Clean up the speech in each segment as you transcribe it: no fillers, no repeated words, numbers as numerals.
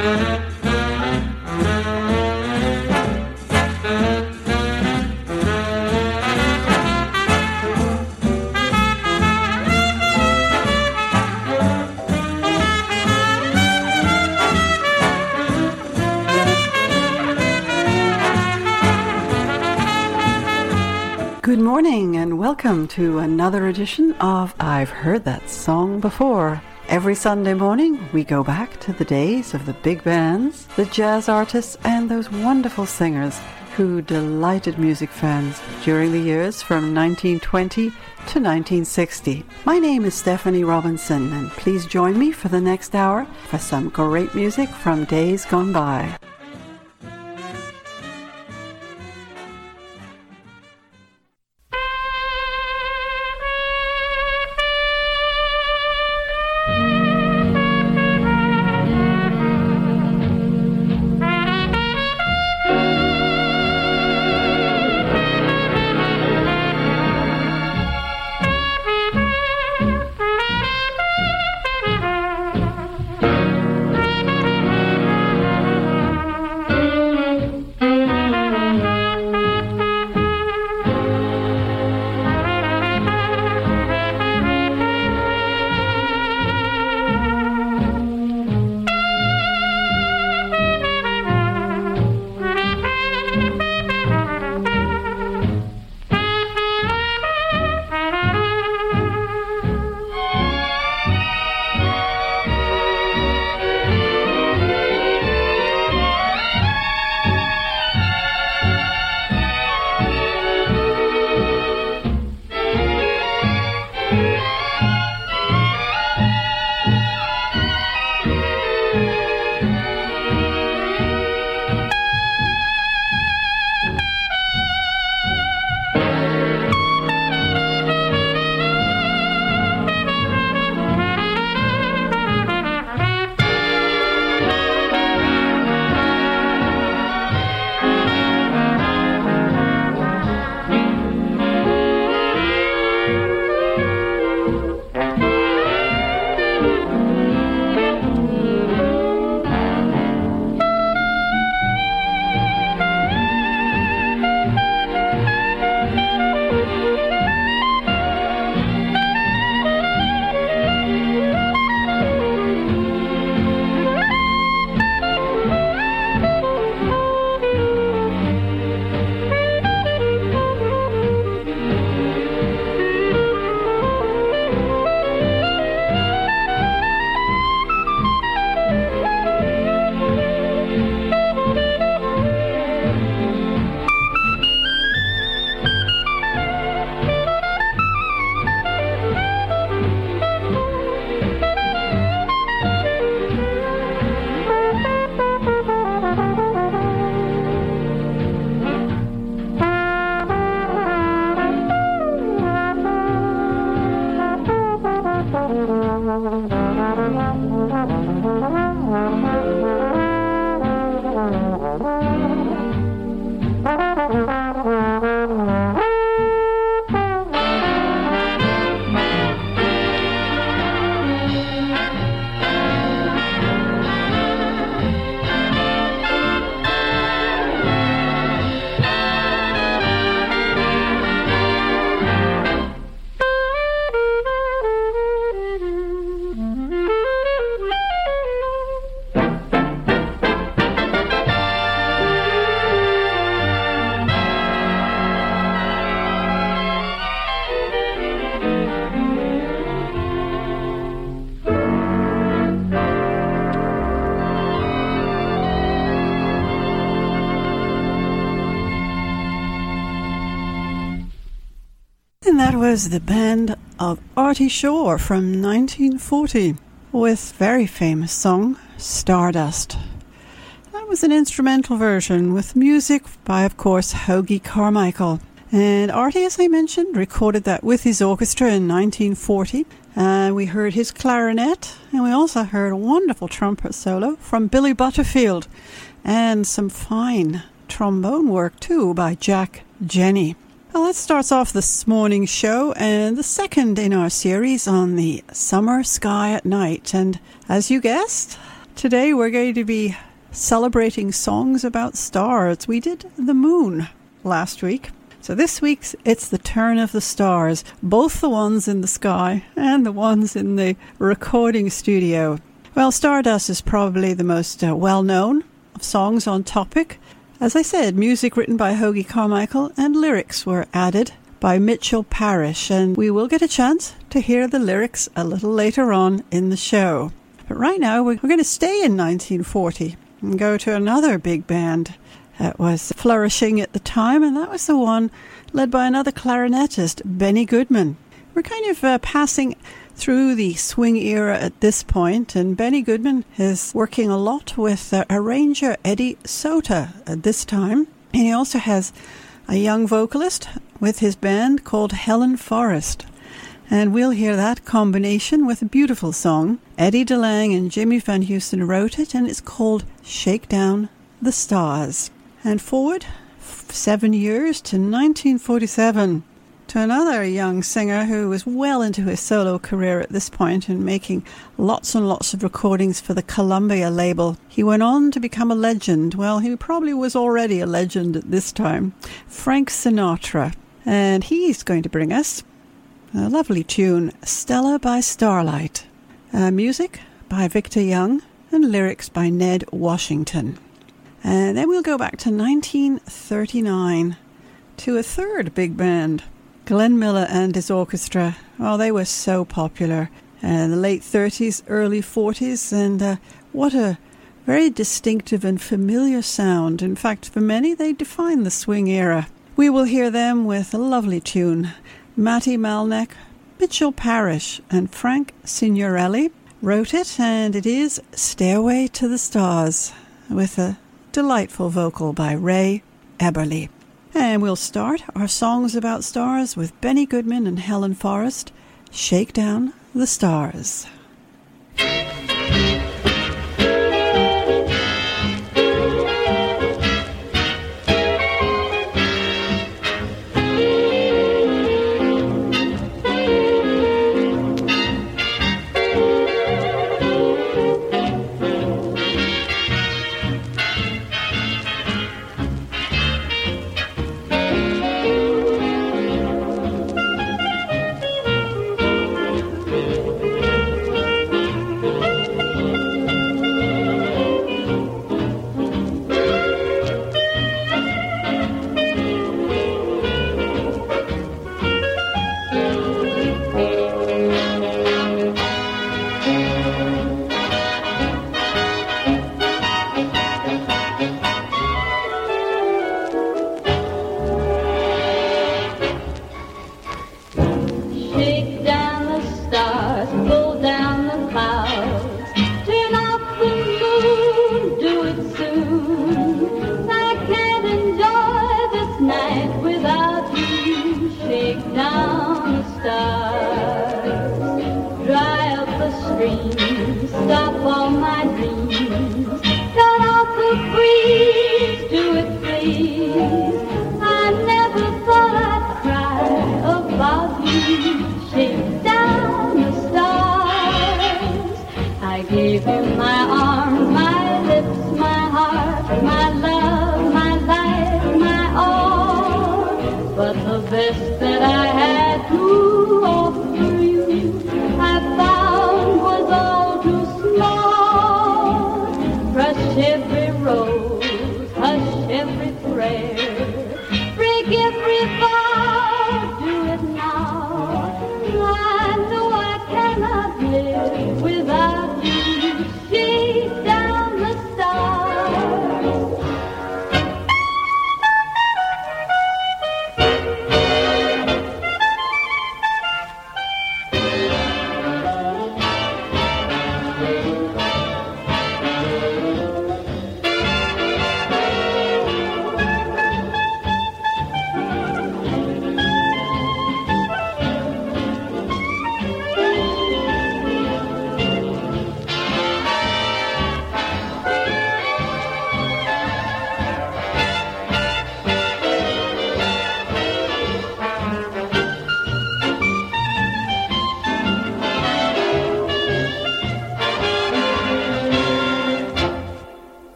Good morning and welcome to another edition of I've Heard That Song Before. Every Sunday morning we go back to the days of the big bands, the jazz artists and those wonderful singers who delighted music fans during the years from 1920 to 1960. My name is Stephanie Robinson and please join me for the next hour for some great music from days gone by. That was the band of Artie Shaw from 1940 with very famous song Stardust. That was an instrumental version with music by, of course, Hoagy Carmichael. And Artie, as I mentioned, recorded that with his orchestra in 1940. We heard his clarinet, and we also heard a wonderful trumpet solo from Billy Butterfield, and some fine trombone work too by Jack Jenny. Well, that starts off this morning's show, and the second in our series on the Summer Sky at Night. And as you guessed, Today we're going to be celebrating songs about stars. We did the moon last week. So this week it's the turn of the stars, both the ones in the sky and the ones in the recording studio. Well, Stardust is probably the most well-known of songs on topic. As I said, music written by Hoagy Carmichael and lyrics were added by Mitchell Parish, and we will get a chance to hear the lyrics a little later on in the show. But right now we're going to stay in 1940 and go to another big band that was flourishing at the time, and that was the one led by another clarinetist, Benny Goodman. We're kind of passing through the swing era at this point, and Benny Goodman is working a lot with arranger Eddie Sota at this time. And he also has a young vocalist with his band called Helen Forrest. And we'll hear that combination with a beautiful song. Eddie DeLange and Jimmy Van Heusen wrote it, and it's called Shake Down the Stars. And forward 7 years to 1947. To another young singer who was well into his solo career at this point and making lots and lots of recordings for the Columbia label. He went on to become a legend. Well, he probably was already a legend at this time. Frank Sinatra. And he's going to bring us a lovely tune, Stella by Starlight. Music by Victor Young and lyrics by Ned Washington. And then we'll go back to 1939 to a third big band. Glenn Miller and his orchestra, well, they were so popular in the late 30s, early 40s, and what a very distinctive and familiar sound. In fact, for many, they define the swing era. We will hear them with a lovely tune. Matty Malneck, Mitchell Parish, and Frank Signorelli wrote it, and it is Stairway to the Stars, with a delightful vocal by Ray Eberle. And we'll start our songs about stars with Benny Goodman and Helen Forrest, Shake Down the Stars.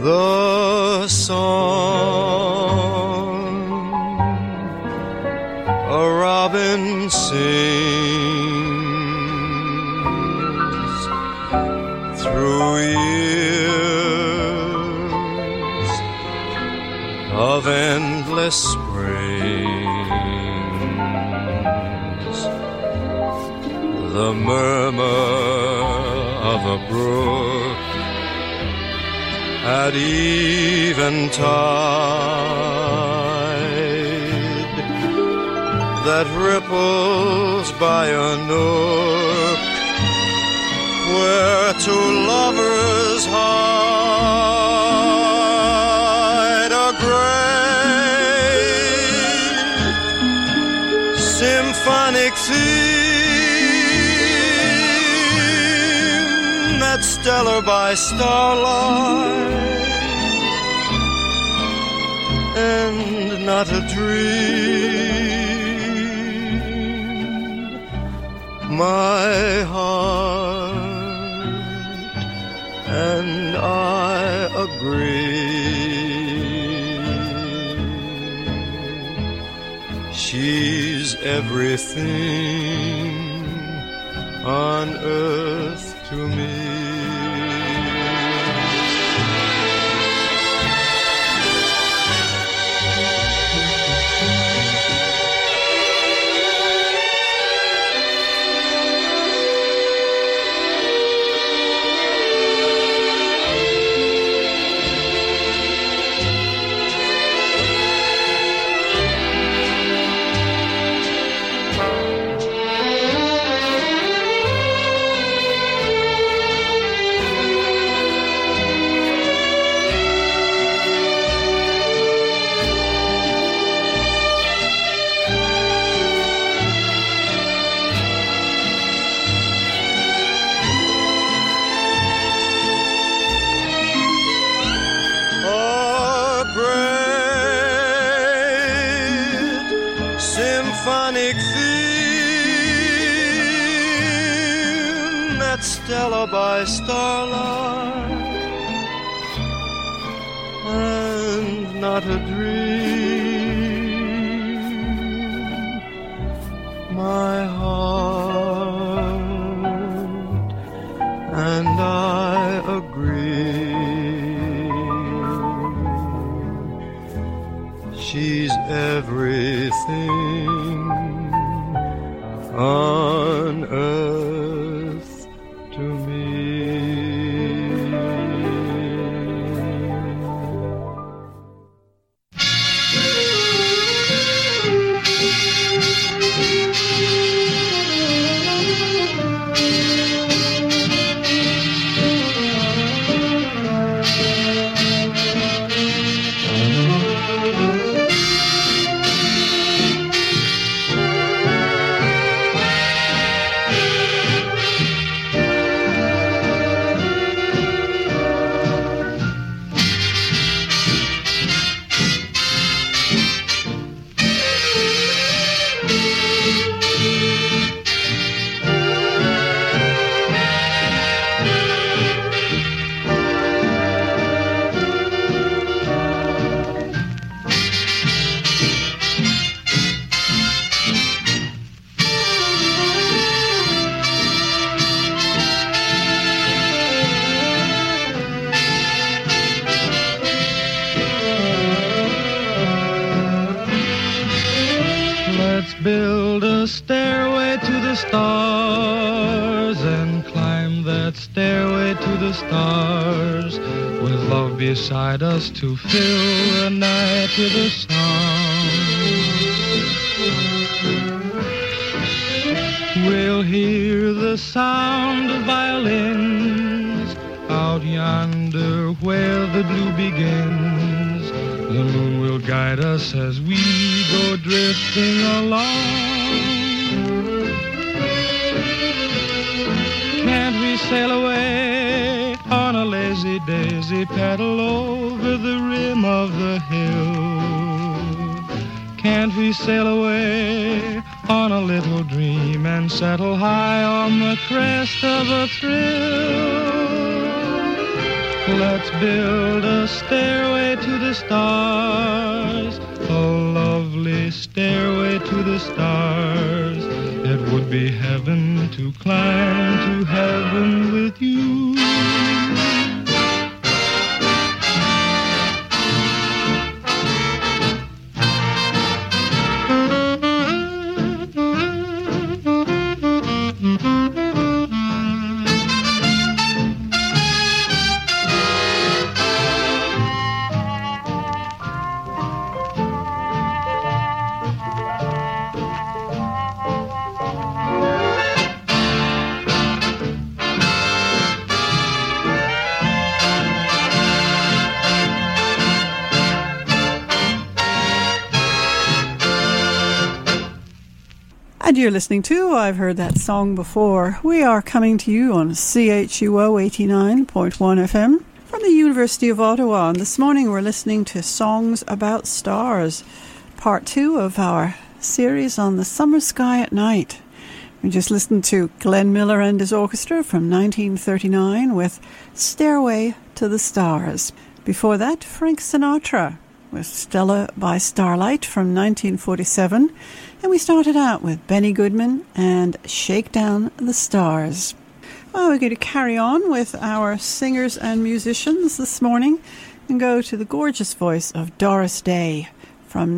the song a robin sings through years of endless springs, the murmur of a brook at eventide that ripples by a nook where two lovers hide, a great symphonic theme that's stellar by starlight and not a dream. My heart and I agree. She's everything on earth to me. Symphonic theme that's stellar by starlight and not a dream. My heart and I agree. She's everything on earth to me. Build a stairway to the stars and climb that stairway to the stars with love beside us to fill the night with a song. We'll hear the sound of violins out yonder where the blue begins. The moon will guide us as we go drifting along. Can't we sail away on a lazy daisy, paddle over the rim of the hill? Can't we sail away on a little dream and settle high on the crest of a thrill? Let's build a stairway to the stars, a lovely stairway to the stars. It would be heaven to climb to heaven with you. And you're listening to I've Heard That Song Before. We are coming to you on CHUO 89.1 FM from the University of Ottawa. And this morning we're listening to Songs About Stars, part 2 of our series on the summer sky at night. We just listened to Glenn Miller and his orchestra from 1939 with Stairway to the Stars. Before that, Frank Sinatra with Stella by Starlight from 1947. And we started out with Benny Goodman and Shake Down the Stars. Well, we're going to carry on with our singers and musicians this morning and go to the gorgeous voice of Doris Day from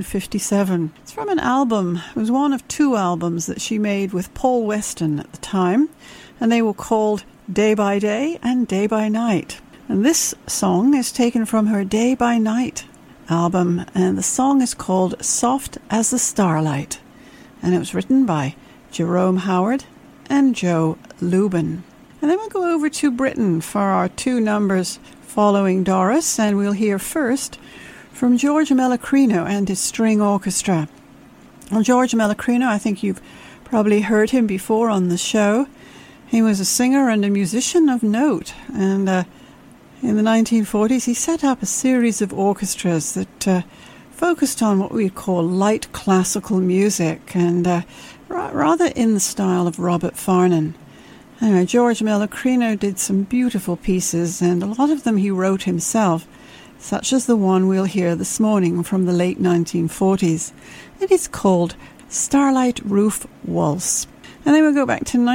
1957. It's from an album. It was one of 2 albums that she made with Paul Weston at the time, and they were called Day by Day and Day by Night. And this song is taken from her Day by Night album, and the song is called Soft as the Starlight, and it was written by Jerome Howard and Joe Lubin. And then we'll go over to Britain for our 2 numbers following Doris, and we'll hear first from George Melachrino and his string orchestra. Well, George Melachrino, I think you've probably heard him before on the show. He was a singer and a musician of note, and in the 1940s, he set up a series of orchestras that focused on what we'd call light classical music, and rather in the style of Robert Farnon. Anyway, George Melachrino did some beautiful pieces, and a lot of them he wrote himself, such as the one we'll hear this morning from the late 1940s. It is called Starlight Roof Waltz. And then we'll go back to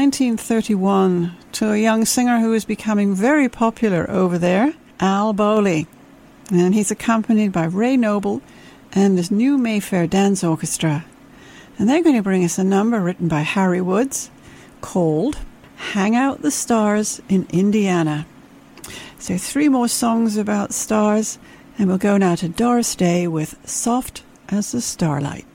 1931 to a young singer who is becoming very popular over there, Al Bowley. And he's accompanied by Ray Noble and his New Mayfair Dance Orchestra. And they're going to bring us a number written by Harry Woods called Hang Out the Stars in Indiana. So 3 more songs about stars, and we'll go now to Doris Day with Soft as the Starlight.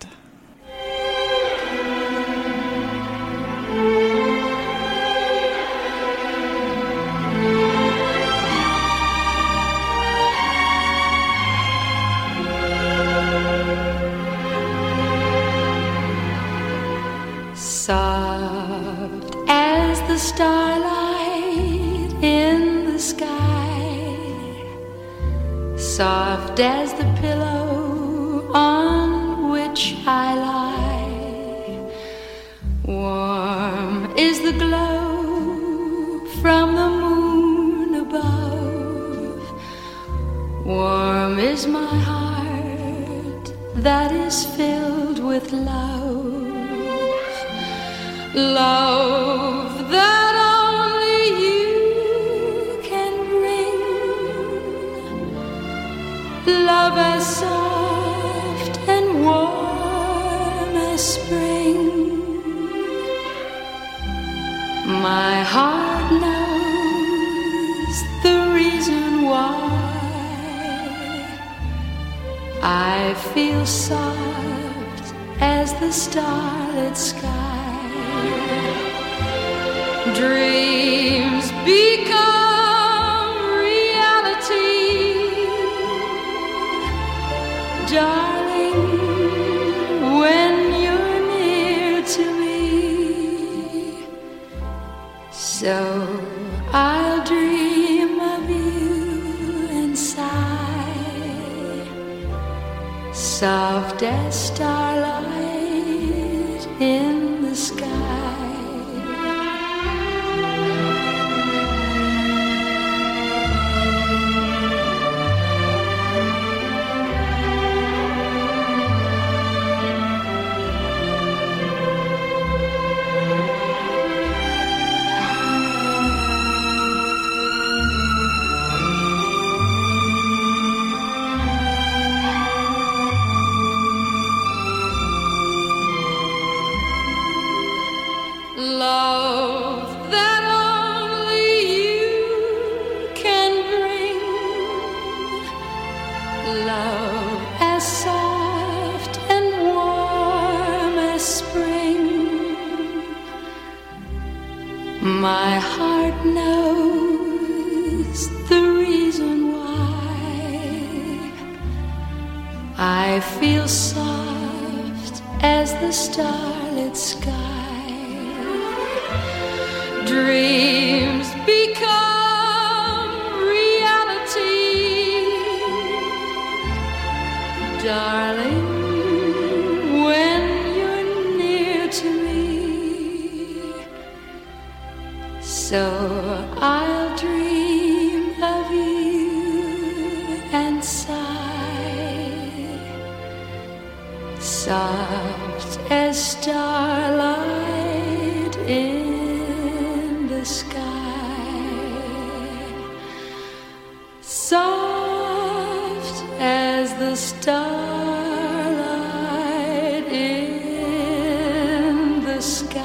Soft as the starlight in the sky, soft as the pillow on which I lie, warm is the glow from the moon above, warm is my heart that is filled with love. Love that only you can bring, love as soft and warm as spring. My heart knows the reason why I feel soft as the starlit sky. Dreams become reality, darling, when you're near to me. So I'll dream of you and sigh, soft as starlight in the sky. feel soft as the starlit sky. Dreams become reality, darling, when you're near to me. So I'll dream of you and sigh, soft as starlight in the sky, soft as the starlight in the sky.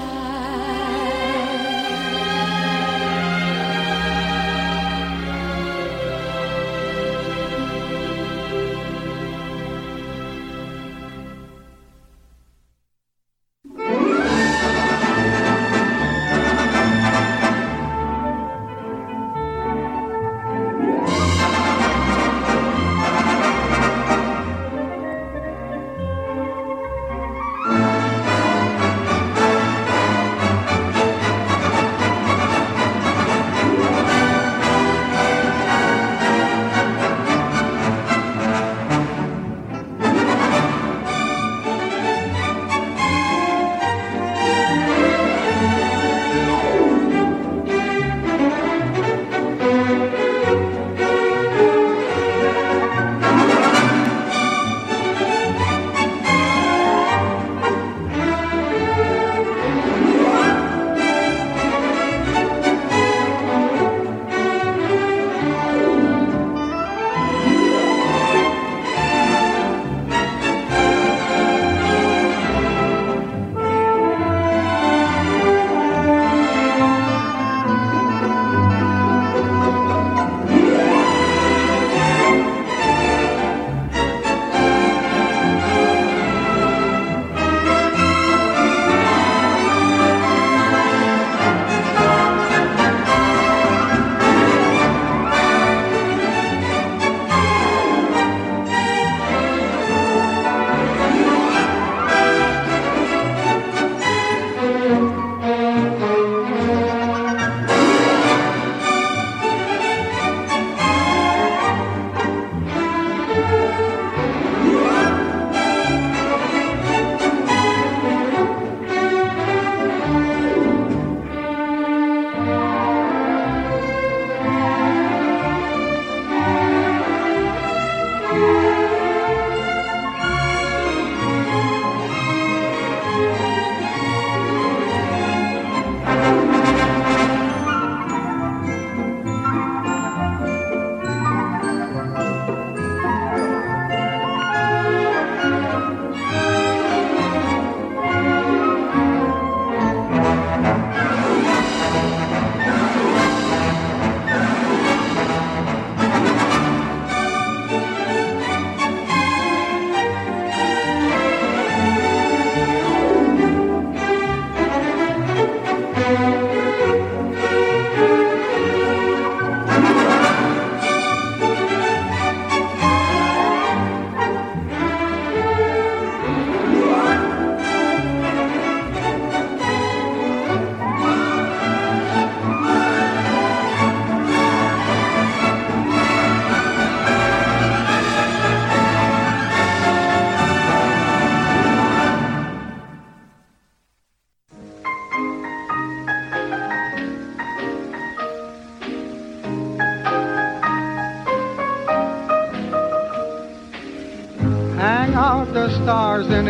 Hang out the stars in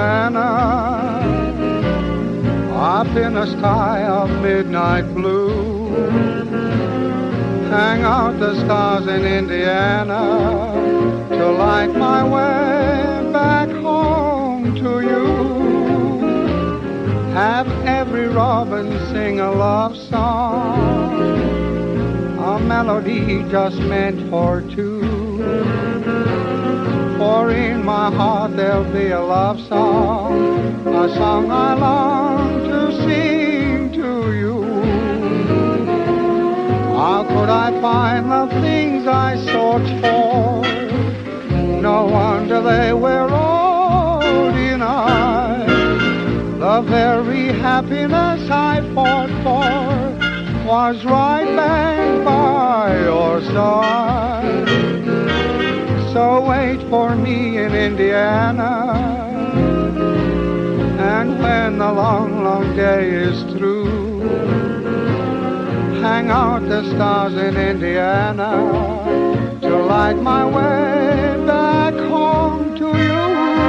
Indiana, up in a sky of midnight blue. Hang out the stars in Indiana to light my way back home to you. Have every robin sing a love song, a melody just meant for two. For in my heart there'll be a love song, a song I long to sing to you. How could I find the things I sought for? No wonder they were all The very happiness I fought for was right back by your side. So wait for me in Indiana, and when the long, long day is through, hang out the stars in Indiana to light my way back home to you.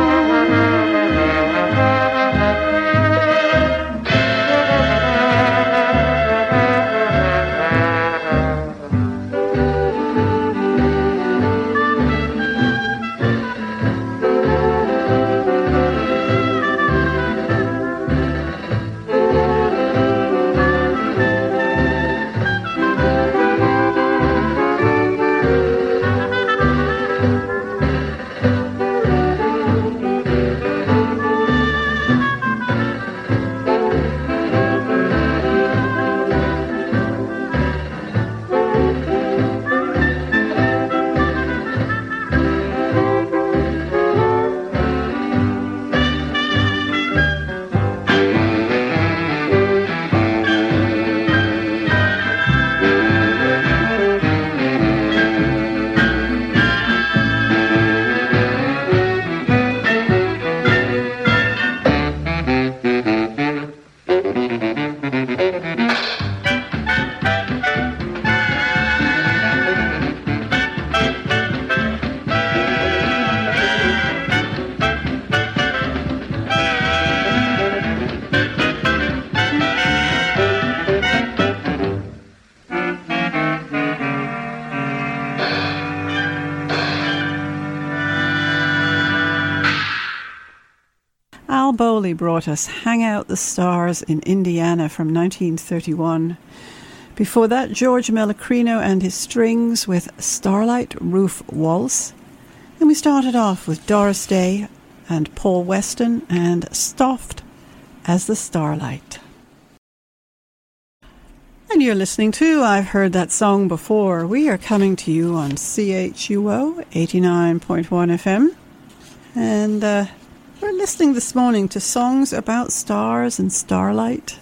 Al Bowley brought us Hang Out the Stars in Indiana from 1931. Before that, George Mellecrino and his Strings with Starlight Roof Waltz. And we started off with Doris Day and Paul Weston and Soft as the Starlight. And you're listening to I've Heard That Song Before. We are coming to you on CHUO 89.1 FM. And we're listening this morning to songs about stars and starlight.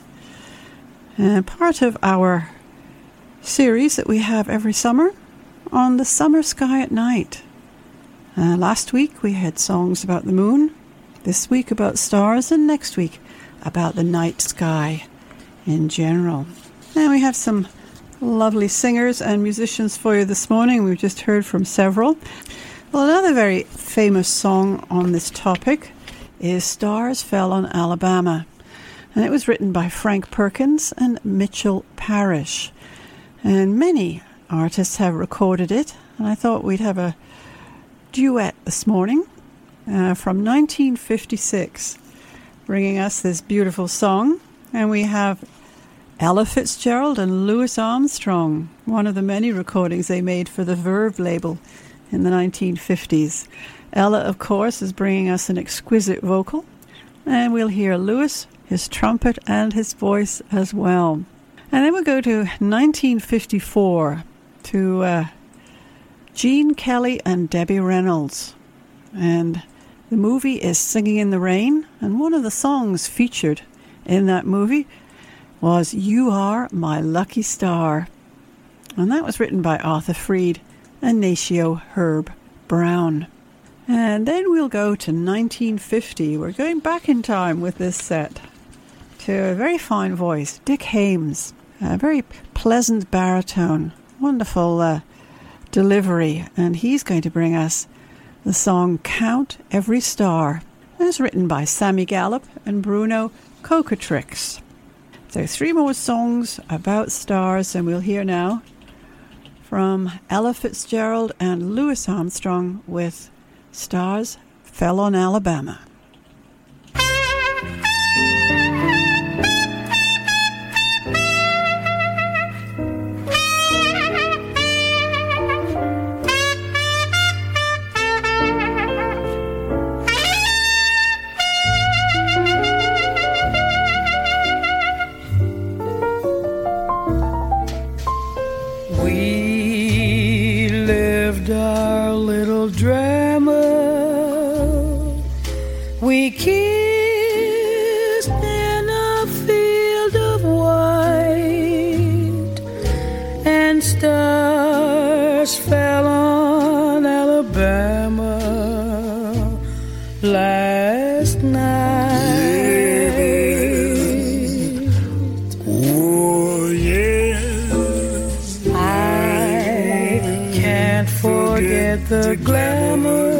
Part of our series that we have every summer on the summer sky at night. Last week we had songs about the moon. This week about stars. And next week about the night sky in general. And we have some lovely singers and musicians for you this morning. We've just heard from several. Well, another very famous song on this topic is Stars Fell on Alabama. And it was written by Frank Perkins and Mitchell Parish. And many artists have recorded it. And I thought we'd have a duet this morning from 1956, bringing us this beautiful song. And we have Ella Fitzgerald and Louis Armstrong, one of the many recordings they made for the Verve label in the 1950s. Ella, of course, is bringing us an exquisite vocal, and we'll hear Louis, his trumpet, and his voice as well. And then we'll go to 1954 to Gene Kelly and Debbie Reynolds. And the movie is Singing in the Rain, and one of the songs featured in that movie was You Are My Lucky Star. And that was written by Arthur Freed and Natio Herb Brown. And then we'll go to 1950. We're going back in time with this set to a very fine voice, Dick Haymes. A very pleasant baritone, wonderful delivery. And he's going to bring us the song Count Every Star. It was written by Sammy Gallup and Bruno Cocatrix. So 3 more songs about stars, and we'll hear now from Ella Fitzgerald and Louis Armstrong with Stars Fell on Alabama. We lived our little drama. We kissed stars fell on Alabama last night. Oh, yes. I can't forget the glamour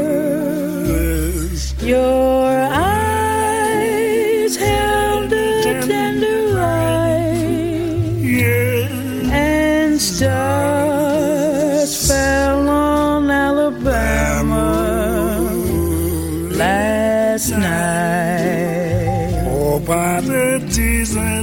your eyes held a tender light. Yeah. And stars fell on Alabama last night. Oh, by the season,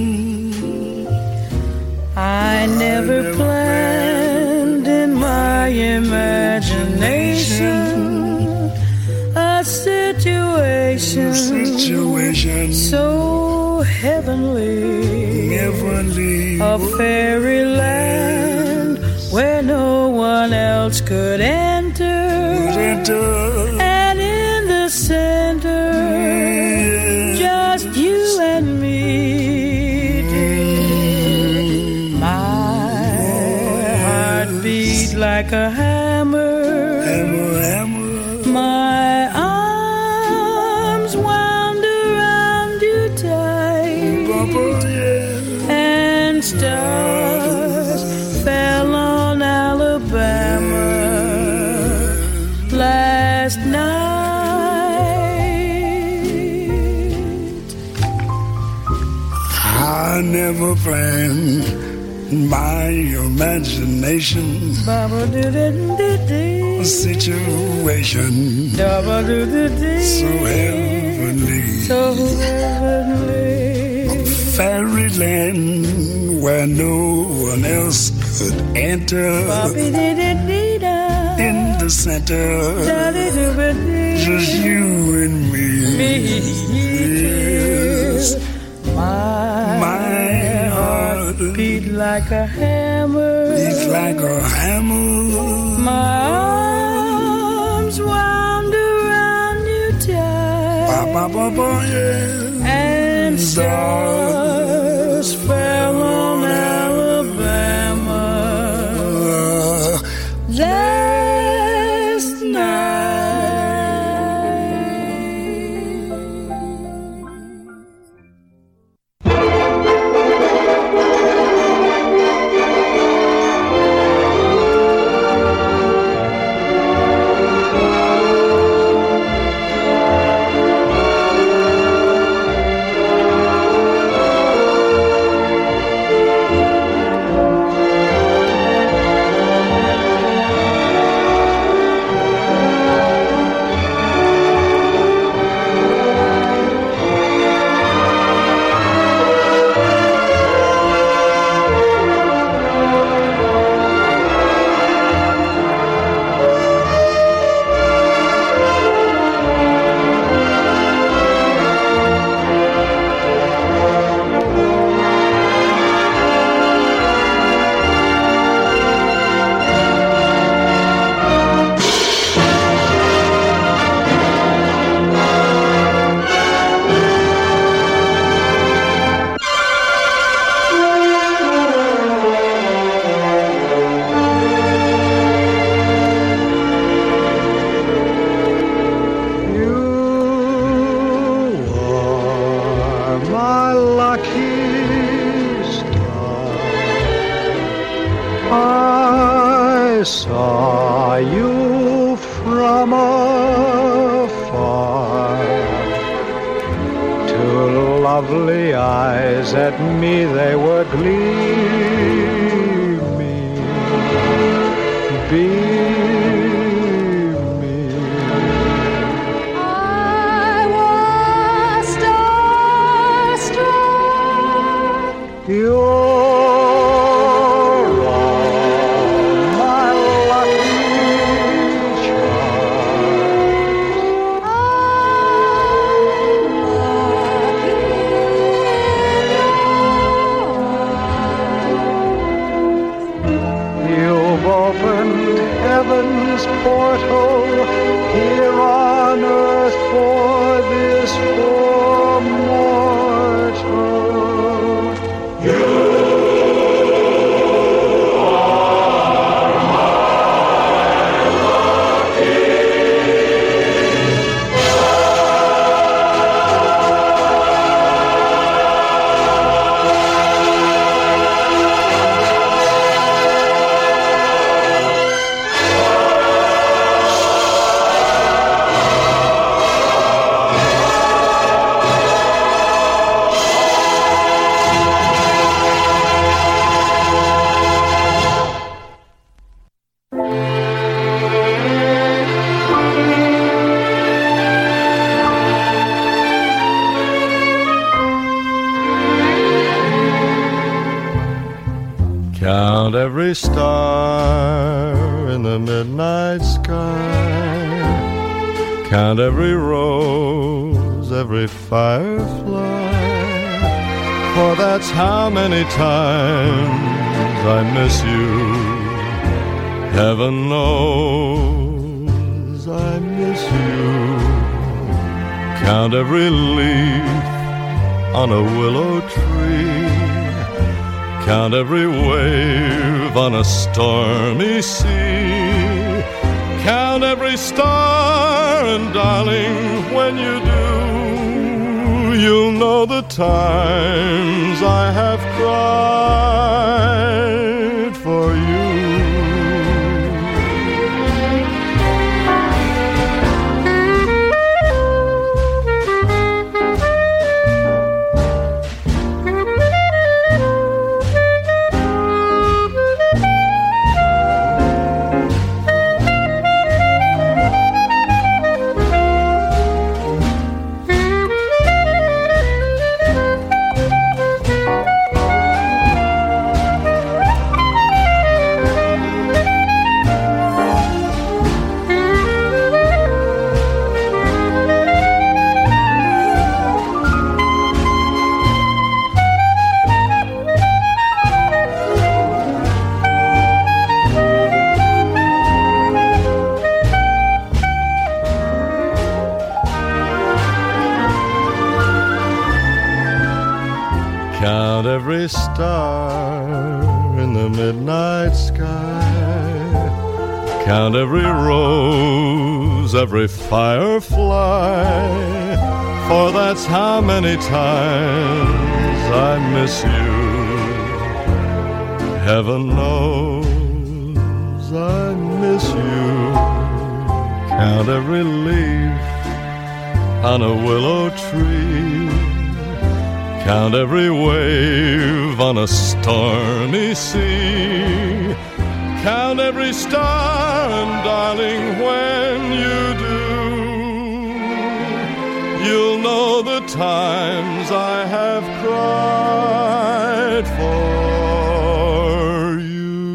I never planned in my imagination a situation so heavenly, a fairyland where no one else could enter, and in the center, just you and me. My heart beat like a hammer. My arms wound around you tight, and stars fell on Alabama last night. I never planned my imagination a situation so heavenly, a fairyland where no one else could enter, in the center, just you and me. Yes. My heart beat like a hammer. My arms wound around you tight, and stars fell on Alabama last night. I saw you from afar. Two lovely eyes at me they were gleaming, beaming. I was starstruck. You're heaven's portal here on earth for this poor mortal. You are every star in the midnight sky. Count every rose, every firefly. For that's how many times I miss you. Heaven knows I miss you. Count every leaf on a willow tree. Count every wave on a stormy sea. Count every star, and darling, when you do, you'll know the times I have cried for you. Count every star in the midnight sky. Count every rose, every firefly. For that's how many times I miss you. Heaven knows I miss you. Count every leaf on a willow tree. Count every wave on a stormy sea. Count every star, and darling, when you do, you'll know the times I have cried for you.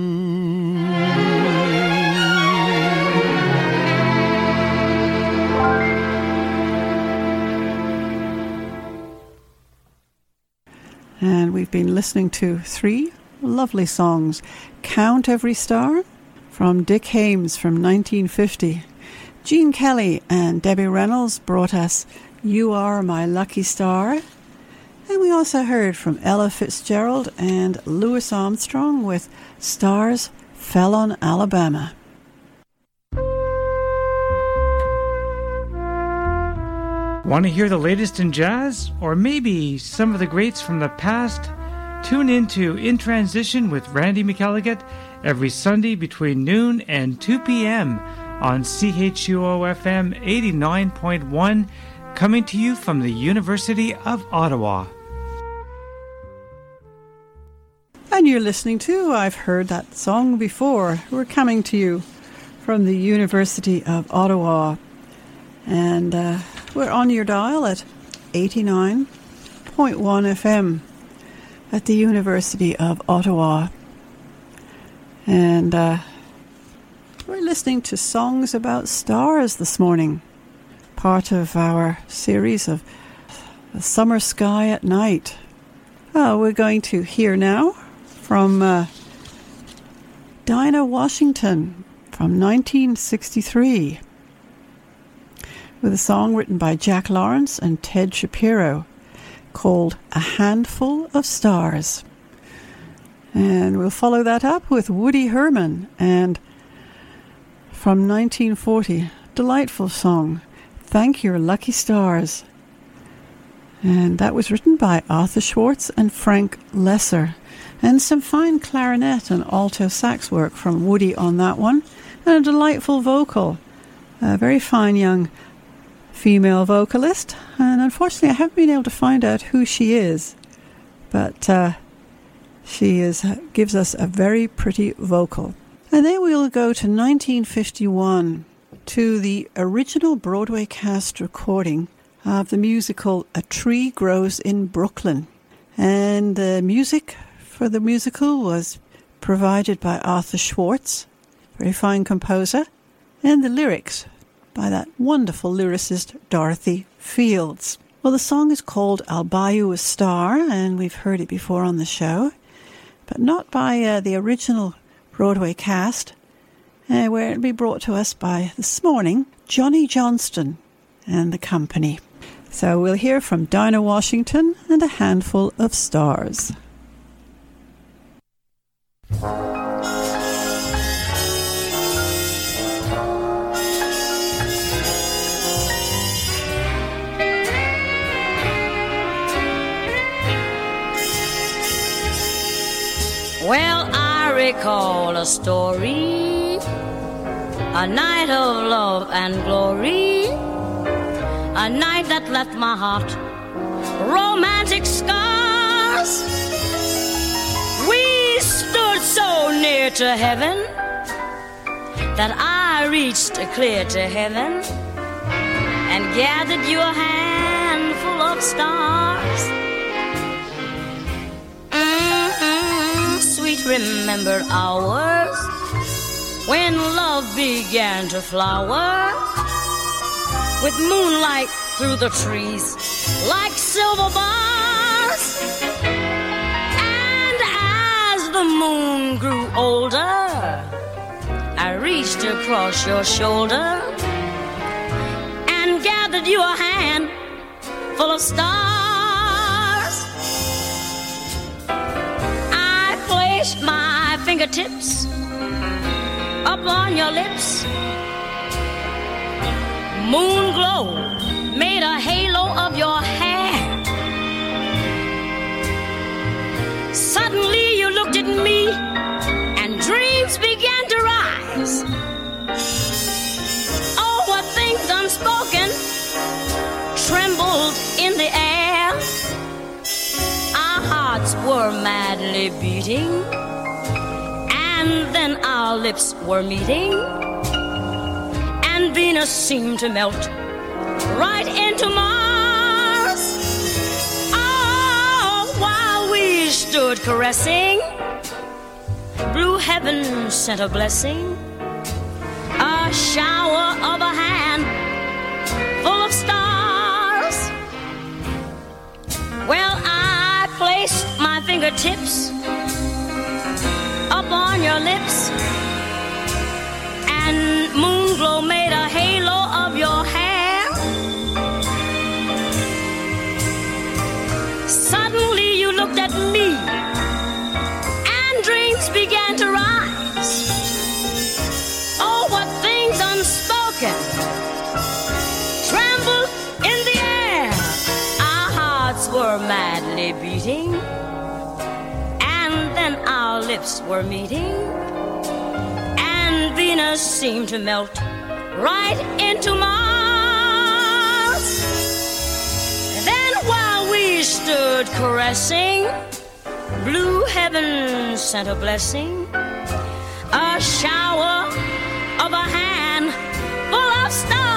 And we've been listening to 3 lovely songs. Count Every Star from Dick Haymes from 1950. Gene Kelly and Debbie Reynolds brought us You Are My Lucky Star. And we also heard from Ella Fitzgerald and Louis Armstrong with Stars Fell on Alabama. Want to hear the latest in jazz? Or maybe some of the greats from the past? Tune in to In Transition with Randy McElligott every Sunday between noon and 2 p.m. on CHUO-FM 89.1, coming to you from the University of Ottawa. And you're listening to I've Heard That Song Before. We're coming to you from the University of Ottawa. And we're on your dial at 89.1 FM at the University of Ottawa. And we're listening to songs about stars this morning, part of our series of The Summer Sky at Night. We're going to hear now from Dinah Washington from 1963. With a song written by Jack Lawrence and Ted Shapiro called A Handful of Stars. And we'll follow that up with Woody Herman and from 1940, delightful song, Thank Your Lucky Stars. And that was written by Arthur Schwartz and Frank Lesser. And some fine clarinet and alto sax work from Woody on that one. And a delightful vocal. A very fine young female vocalist, and unfortunately I haven't been able to find out who she is, but she gives us a very pretty vocal. And then we'll go to 1951 to the original Broadway cast recording of the musical A Tree Grows in Brooklyn, and the music for the musical was provided by Arthur Schwartz, very fine composer, and the lyrics by that wonderful lyricist Dorothy Fields. Well, the song is called I'll Buy You a Star, and we've heard it before on the show, but not by the original Broadway cast, where it'll be brought to us by, this morning, Johnny Johnston and the company. So we'll hear from Dinah Washington and A Handful of Stars. Well, I recall a story, a night of love and glory, a night that left my heart romantic scars. We stood so near to heaven that I reached clear to heaven and gathered you a handful of stars. Sweet remembered hours when love began to flower, with moonlight through the trees like silver bars. And as the moon grew older, I reached across your shoulder and gathered you a hand full of stars. I placed my fingertips up on your lips. Moon glow made a halo of your hair. Suddenly you looked at me and dreams began to rise. Oh, what things unspoken trembled in the air. Our hearts were madly beating, and then our lips were meeting, and Venus seemed to melt right into Mars. Oh, while we stood caressing, blue heaven sent a blessing, a shower of a hand full of stars. Well, I placed my fingertips up on your lips, and moon glow made a halo of your hair. Suddenly you looked at me and dreams began to rise. Oh, what things unspoken trembled in the air. Our hearts were madly beating, and then our lips were meeting, and Venus seemed to melt right into Mars. Then while we stood caressing, blue heaven sent a blessing, a shower of a hand full of stars.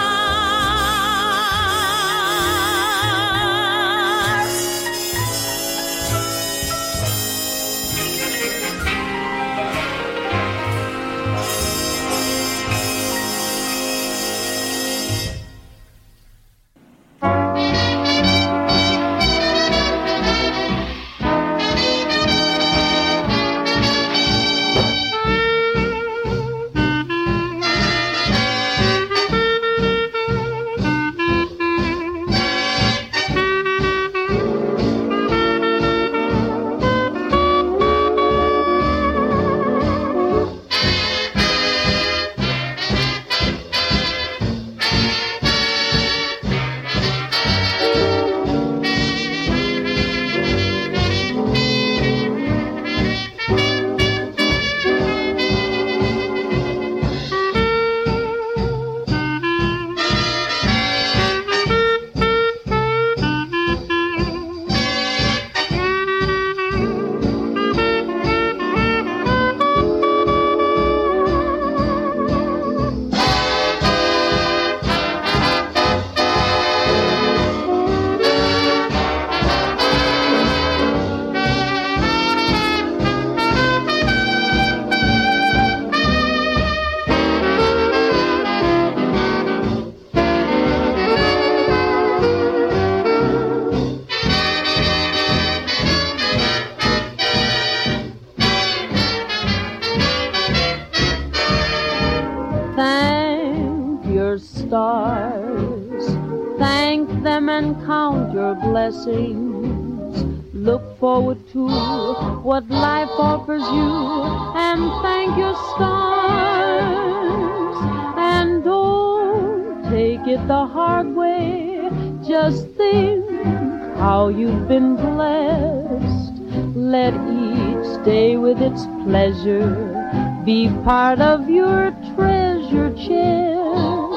stars. Thank them and count your blessings. Look forward to what life offers you and thank your stars. And don't take it the hard way. Just think how you've been blessed. Let each day with its pleasure be part of your treasure chest.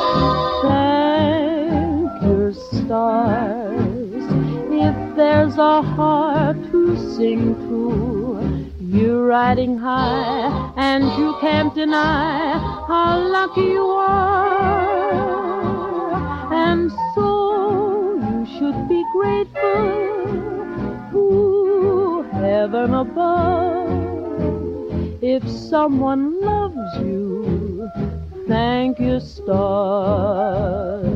Thank your stars. If there's a heart to sing to, you're riding high and you can't deny how lucky you are. And so you should be grateful to heaven above. If someone loves you, thank your stars.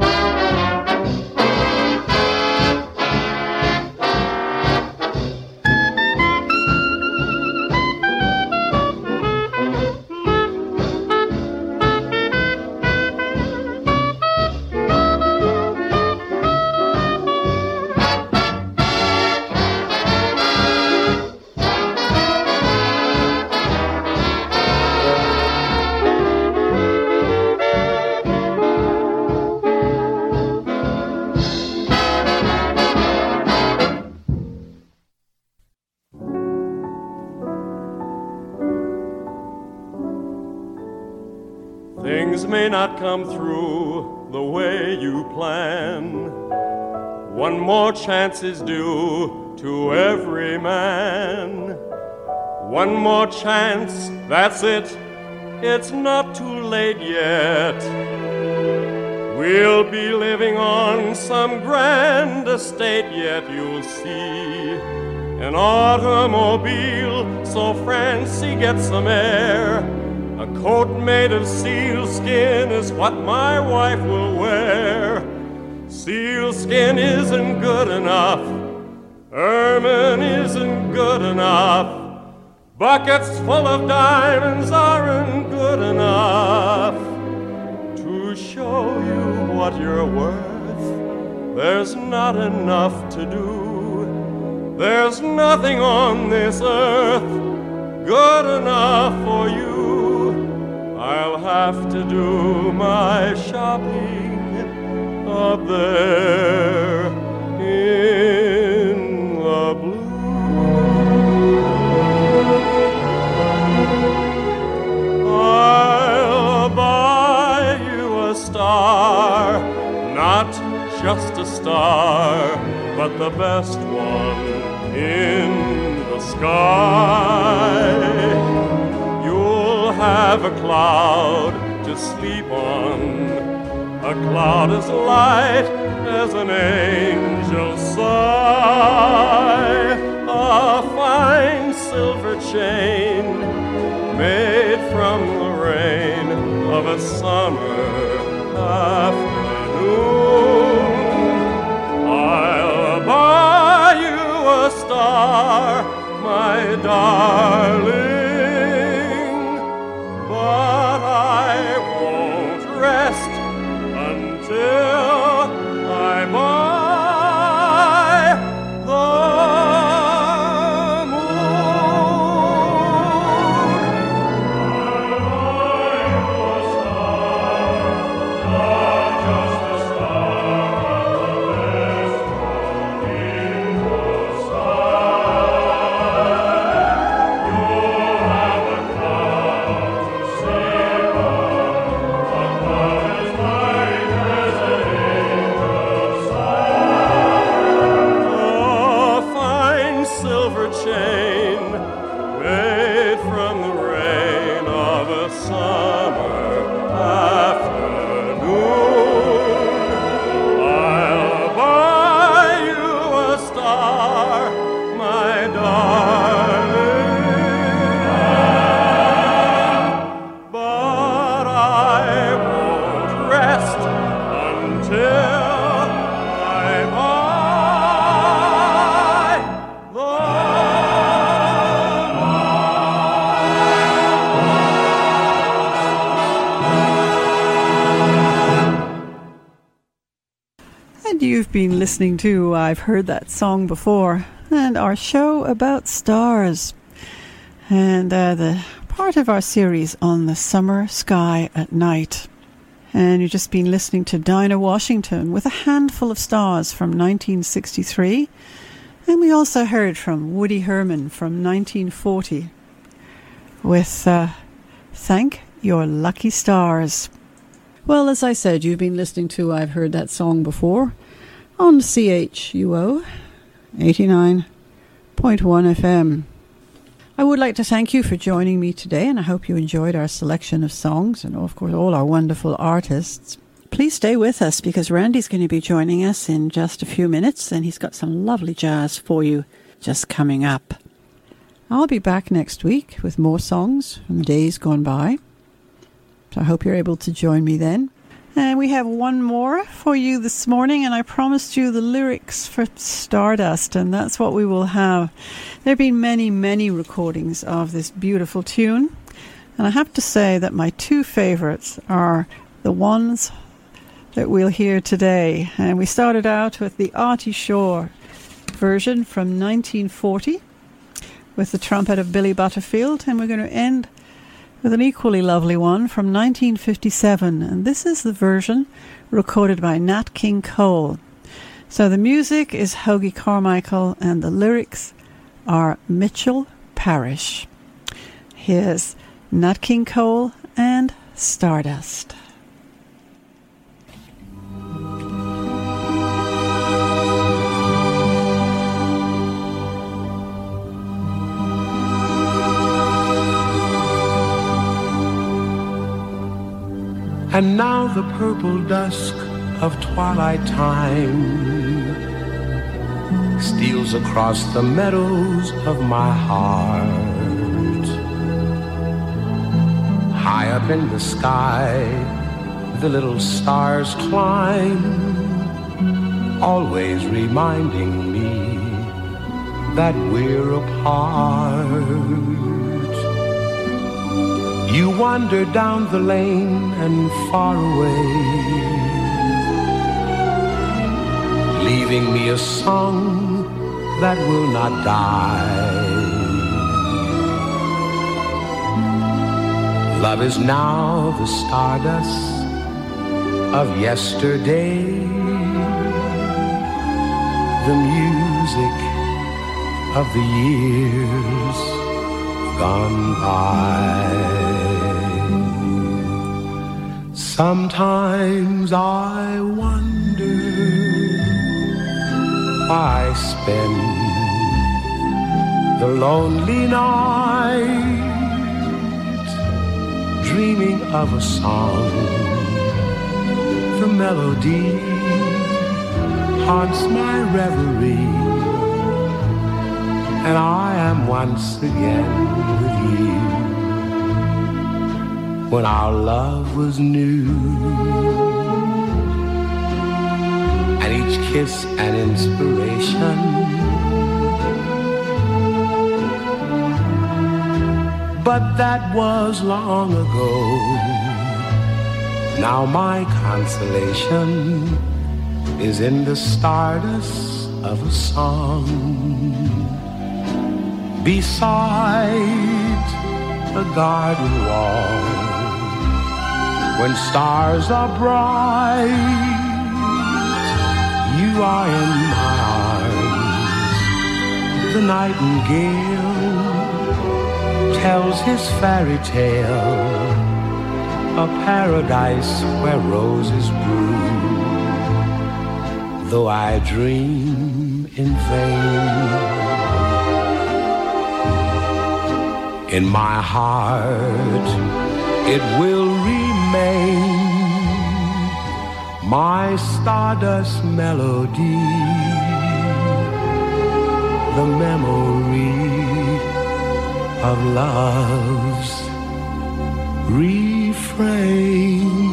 Things may not come through the way you plan. One more chance is due to every man. One more chance, that's it. It's not too late yet. We'll be living on some grand estate yet, you'll see. An automobile so fancy gets some air. A coat made of sealskin is what my wife will wear. Sealskin isn't good enough. Ermine isn't good enough. Buckets full of diamonds aren't good enough to show you what you're worth. There's not enough to do. There's nothing on this earth good enough for you. I'll have to do my shopping up there in the blue. I'll buy you a star, not just a star, but the best one in the sky. Have a cloud to sleep on, a cloud as light as an angel's sigh, a fine silver chain made from the rain of a summer afternoon. I'll buy you a star, my darling. But I won't rest until I buy the moon. I'll buy you a star, not just a star, but the best one in the sky. You'll have a cloud. Chain made from the rain of a summer afternoon. I'll buy you a star, my darling, but I won't rest until you've been listening to I've Heard That Song Before, and our show about stars, and the part of our series on the summer sky at night. And you've just been listening to Dinah Washington with A Handful of Stars from 1963, and we also heard from Woody Herman from 1940 with Thank Your Lucky Stars. Well, as I said, you've been listening to I've Heard That Song Before on CHUO 89.1 FM. I would like to thank you for joining me today, and I hope you enjoyed our selection of songs and, of course, all our wonderful artists. Please stay with us because Randy's going to be joining us in just a few minutes, and he's got some lovely jazz for you just coming up. I'll be back next week with more songs from the days gone by. So I hope you're able to join me then. And we have one more for you this morning, and I promised you the lyrics for Stardust, and that's what we will have. There have been many, many recordings of this beautiful tune, and I have to say that my two favorites are the ones that we'll hear today. And we started out with the Artie Shaw version from 1940 with the trumpet of Billy Butterfield, and we're going to end with an equally lovely one from 1957, and this is the version recorded by Nat King Cole. So the music is Hoagy Carmichael and the lyrics are Mitchell Parish. Here's Nat King Cole and Stardust. And now the purple dusk of twilight time steals across the meadows of my heart. High up in the sky, the little stars climb, always reminding me that we're apart. You wander down the lane and far away, leaving me a song that will not die. Love is now the stardust of yesterday, the music of the years gone by. Sometimes I wonder why I spend the lonely night dreaming of a song. The melody haunts my reverie, and I am once again with you. When our love was new, and each kiss an inspiration, but that was long ago. Now my consolation is in the stardust of a song beside a garden wall. When stars are bright, you are in my arms. The nightingale tells his fairy tale, a paradise where roses bloom. Though I dream in vain, in my heart it will remain, my stardust melody, the memory of love's refrain.